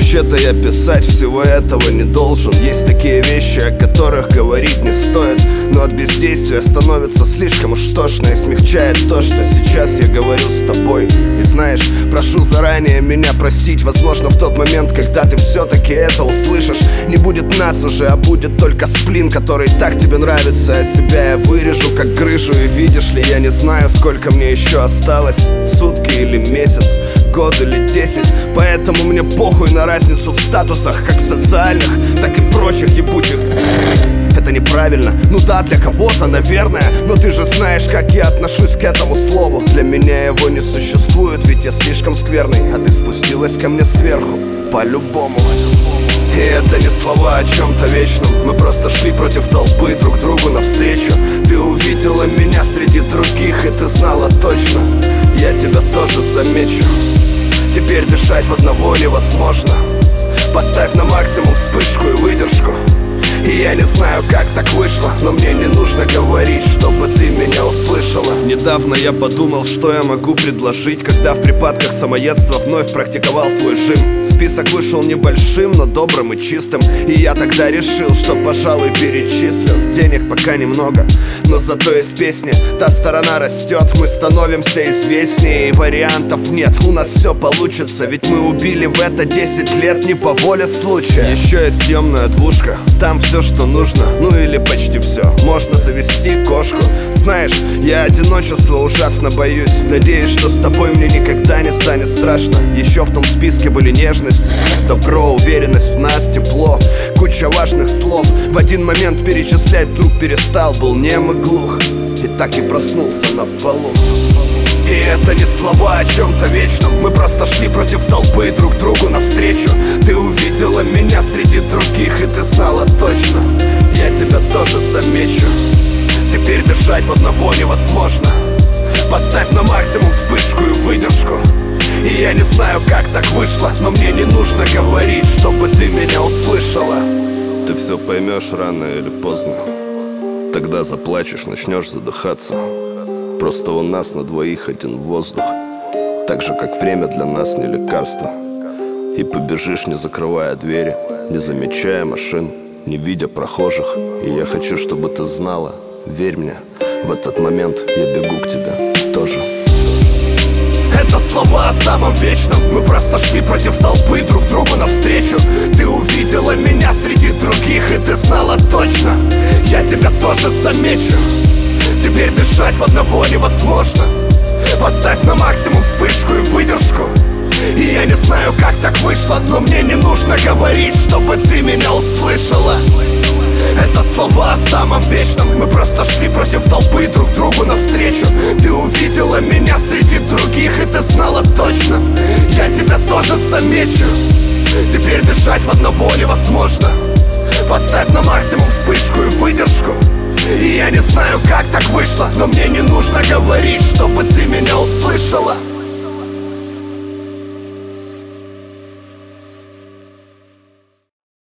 Вообще-то я писать всего этого не должен. Есть такие вещи, о которых говорить не стоит, но от бездействия становится слишком уж тошно и смягчает то, что сейчас я говорю с тобой. И знаешь, прошу заранее меня простить. Возможно, в тот момент, когда ты все-таки это услышишь, не будет нас уже, а будет только сплин, который так тебе нравится, а себя я вырежу как грыжу. И видишь ли, я не знаю, сколько мне еще осталось, сутки или месяц, год или 10. Поэтому мне похуй на разницу в статусах, как социальных, так и прочих ебучих. Это неправильно, ну да, для кого-то, наверное, но ты же знаешь, как я отношусь к этому слову. Для меня его не существует, ведь я слишком скверный, а ты спустилась ко мне сверху, по-любому. И это не слова о чем-то вечном, мы просто шли против толпы друг другу навстречу. Ты увидела меня среди других, и ты знала точно, я тебя тоже замечу. Теперь дышать в одного невозможно. Поставь на максимум вспышку и выдержку. И я не знаю, как так вышло, но мне не нужно говорить, чтобы ты меня услышала. Недавно я подумал, что я могу предложить, когда в припадках самоедства вновь практиковал свой жим. Список вышел небольшим, но добрым и чистым, и я тогда решил, что, пожалуй, перечислю. Денег пока немного, но зато есть песни. Та сторона растет, мы становимся известнее, и вариантов нет, у нас все получится. Ведь мы убили в это 10 лет не по воле случая. Еще есть съемная двушка, там все, что нужно, ну или почти все. Можно завести кошку. Знаешь, я одиночества ужасно боюсь. Надеюсь, что с тобой мне никогда не станет страшно. Еще в том списке были нежность, добро, уверенность в нас, тепло, куча важных слов. В один момент перечислять вдруг перестал, был нем и глух, и так и проснулся на полу. И это не слова о чем-то вечном, мы просто шли против толпы друг другу навстречу. Ты увидела меня среди других, и ты знала точно, я тебя тоже замечу. Теперь дышать в одного невозможно. Поставь на максимум вспышку и выдержку. И я не знаю, как так вышло, но мне не нужно говорить, чтобы ты меня услышала. Ты все поймешь рано или поздно. Тогда заплачешь, начнешь задыхаться. Просто у нас на двоих один воздух, так же, как время для нас не лекарство. И побежишь, не закрывая двери, не замечая машин, не видя прохожих. И я хочу, чтобы ты знала, верь мне, в этот момент я бегу к тебе тоже. Это слова о самом вечном, мы просто шли против толпы друг другу навстречу. Ты увидела меня среди других, и ты знала точно, я тебя тоже замечу. Теперь дышать в одного невозможно. Поставь на максимум вспышку и выдержку. И я не знаю, как так вышло, но мне не нужно говорить, чтобы ты меня услышала. Это слова о самом вечном, мы просто шли против толпы друг другу навстречу. Ты увидела меня среди других, и ты знала точно, я тебя тоже замечу. Теперь дышать в одного невозможно.